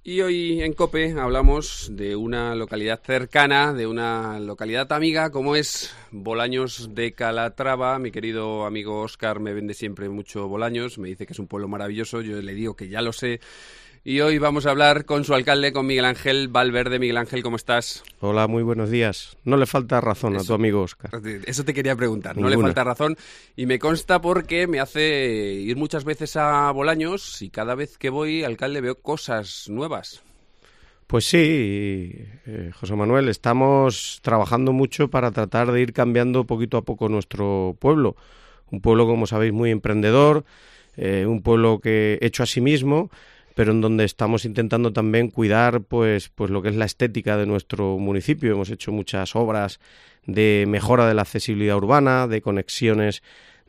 Y hoy en COPE hablamos de una localidad cercana, de una localidad amiga como es Bolaños de Calatrava. Mi querido amigo Óscar me vende siempre mucho Bolaños, me dice que es un pueblo maravilloso, yo le digo que ya lo sé. Y hoy vamos a hablar con su alcalde, con Miguel Ángel Valverde. Miguel Ángel, ¿cómo estás? Hola, muy buenos días. No le falta razón a tu amigo Óscar. Eso te quería preguntar, Ninguna. No le falta razón. Y me consta porque me hace ir muchas veces a Bolaños y cada vez que voy, alcalde, veo cosas nuevas. Pues sí, José Manuel, estamos trabajando mucho para tratar de ir cambiando poquito a poco nuestro pueblo. Un pueblo, como sabéis, muy emprendedor, un pueblo que hecho a sí mismo, pero en donde estamos intentando también cuidar pues lo que es la estética de nuestro municipio. Hemos hecho muchas obras de mejora de la accesibilidad urbana, de conexiones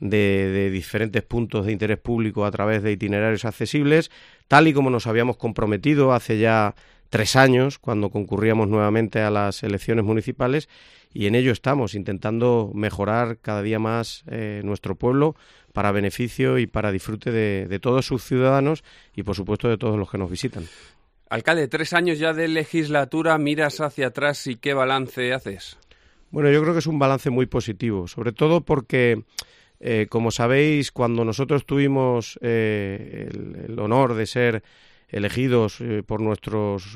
de diferentes puntos de interés público a través de itinerarios accesibles, tal y como nos habíamos comprometido hace ya 3 años, cuando concurríamos nuevamente a las elecciones municipales, y en ello estamos, intentando mejorar cada día más nuestro pueblo para beneficio y para disfrute de todos sus ciudadanos y, por supuesto, de todos los que nos visitan. Alcalde, 3 años ya de legislatura, miras hacia atrás y ¿qué balance haces? Bueno, yo creo que es un balance muy positivo, sobre todo porque, como sabéis, cuando nosotros tuvimos el honor de ser elegidos por nuestros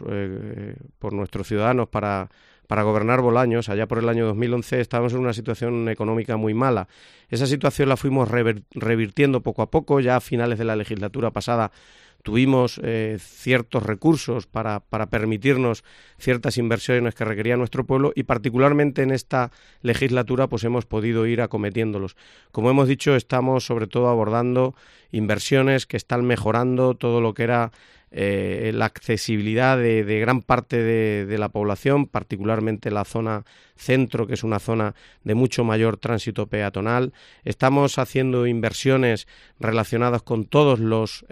ciudadanos para gobernar Bolaños, allá por el año 2011, estábamos en una situación económica muy mala. Esa situación la fuimos revirtiendo poco a poco. Ya a finales de la legislatura pasada tuvimos ciertos recursos para permitirnos ciertas inversiones que requería nuestro pueblo, y particularmente en esta legislatura pues hemos podido ir acometiéndolos. Como hemos dicho, estamos sobre todo abordando inversiones que están mejorando todo lo que era la accesibilidad de gran parte de la población, particularmente la zona centro, que es una zona de mucho mayor tránsito peatonal. Estamos haciendo inversiones relacionadas con todos los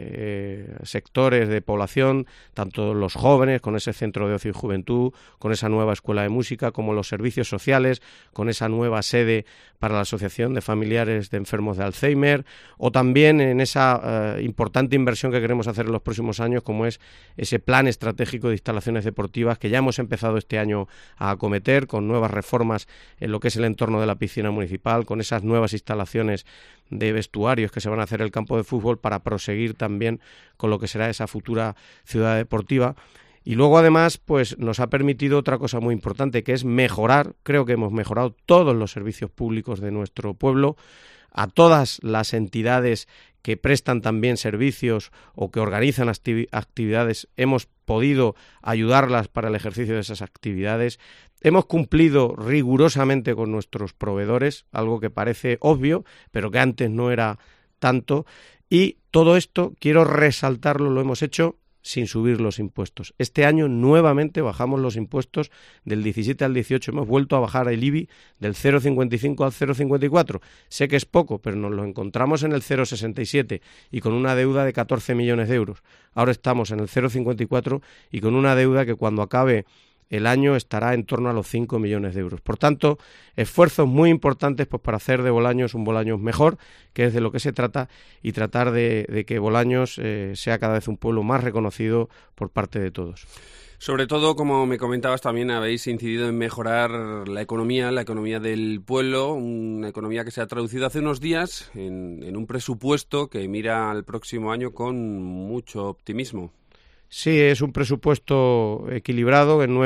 sectores de población, tanto los jóvenes, con ese centro de ocio y juventud, con esa nueva escuela de música, como los servicios sociales, con esa nueva sede para la Asociación de Familiares de Enfermos de Alzheimer, o también en esa importante inversión que queremos hacer en los próximos años, como es ese plan estratégico de instalaciones deportivas que ya hemos empezado este año a acometer, con nuevas reformas en lo que es el entorno de la piscina municipal, con esas nuevas instalaciones de vestuarios que se van a hacer en el campo de fútbol, para proseguir también con lo que será esa futura ciudad deportiva. Y luego, además, pues nos ha permitido otra cosa muy importante, que es mejorar, creo que hemos mejorado todos los servicios públicos de nuestro pueblo, a todas las entidades que prestan también servicios o que organizan actividades, hemos podido ayudarlas para el ejercicio de esas actividades. Hemos cumplido rigurosamente con nuestros proveedores, algo que parece obvio, pero que antes no era tanto. Y todo esto, quiero resaltarlo, lo hemos hecho sin subir los impuestos. Este año nuevamente bajamos los impuestos del 17 al 18. Hemos vuelto a bajar el IBI del 0,55 al 0,54. Sé que es poco, pero nos lo encontramos en el 0,67 y con una deuda de 14 millones de euros. Ahora estamos en el 0,54 y con una deuda que cuando acabe el año estará en torno a los 5 millones de euros. Por tanto, esfuerzos muy importantes pues para hacer de Bolaños un Bolaños mejor, que es de lo que se trata, y tratar de que Bolaños sea cada vez un pueblo más reconocido por parte de todos. Sobre todo, como me comentabas, también habéis incidido en mejorar la economía del pueblo, una economía que se ha traducido hace unos días en un presupuesto que mira al próximo año con mucho optimismo. Sí, es un presupuesto equilibrado en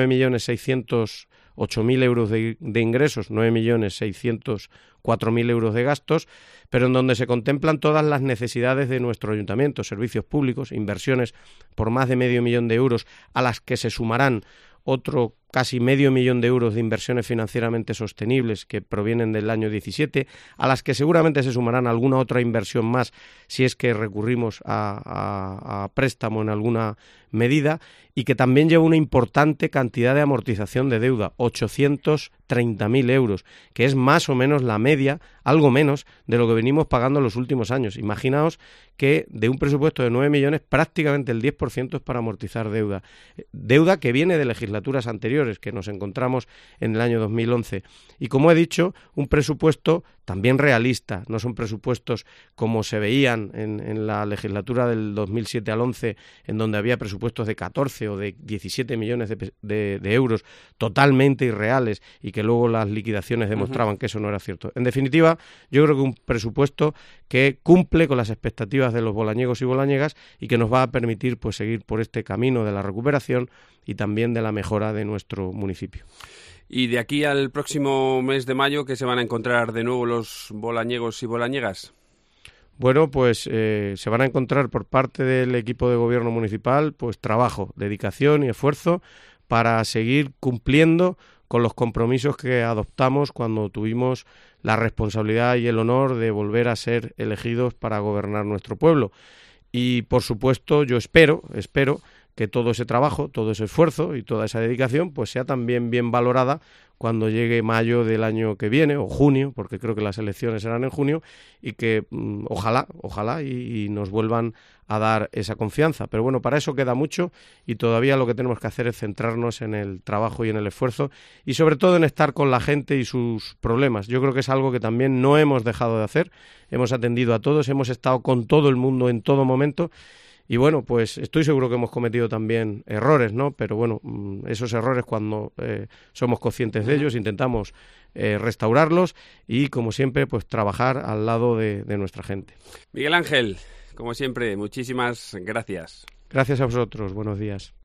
9.608.000 euros de ingresos, 9.604.000 euros de gastos, pero en donde se contemplan todas las necesidades de nuestro ayuntamiento, servicios públicos, inversiones por más de 500.000 de euros, a las que se sumarán otro casi 500.000 de euros de inversiones financieramente sostenibles que provienen del año 17, a las que seguramente se sumarán alguna otra inversión más si es que recurrimos a préstamo en alguna medida, y que también lleva una importante cantidad de amortización de deuda, 830.000 euros, que es más o menos la media, algo menos, de lo que venimos pagando en los últimos años. Imaginaos que de un presupuesto de 9 millones, prácticamente el 10% es para amortizar deuda que viene de legislaturas anteriores. anteriores, que nos encontramos en el año 2011. Y como he dicho, un presupuesto también realista, no son presupuestos como se veían en la legislatura del 2007 al 11, en donde había presupuestos de 14 o de 17 millones de euros totalmente irreales y que luego las liquidaciones demostraban que eso no era cierto. En definitiva, yo creo que un presupuesto que cumple con las expectativas de los bolañegos y bolañegas y que nos va a permitir pues seguir por este camino de la recuperación y también de la mejora de nuestro municipio. Y de aquí al próximo mes de mayo, ¿qué se van a encontrar de nuevo los bolañegos y bolañegas? Bueno, pues se van a encontrar por parte del equipo de gobierno municipal pues trabajo, dedicación y esfuerzo para seguir cumpliendo con los compromisos que adoptamos cuando tuvimos la responsabilidad y el honor de volver a ser elegidos para gobernar nuestro pueblo. Y, por supuesto, yo espero que todo ese trabajo, todo ese esfuerzo y toda esa dedicación pues sea también bien valorada cuando llegue mayo del año que viene, o junio, porque creo que las elecciones serán en junio, y que ojalá y nos vuelvan a dar esa confianza. Pero bueno, para eso queda mucho y todavía lo que tenemos que hacer es centrarnos en el trabajo y en el esfuerzo y sobre todo en estar con la gente y sus problemas. Yo creo que es algo que también no hemos dejado de hacer, hemos atendido a todos, hemos estado con todo el mundo en todo momento. Y bueno, pues estoy seguro que hemos cometido también errores, ¿no? Pero bueno, esos errores cuando somos conscientes de ellos, intentamos restaurarlos y, como siempre, pues trabajar al lado de nuestra gente. Miguel Ángel, como siempre, muchísimas gracias. Gracias a vosotros, buenos días.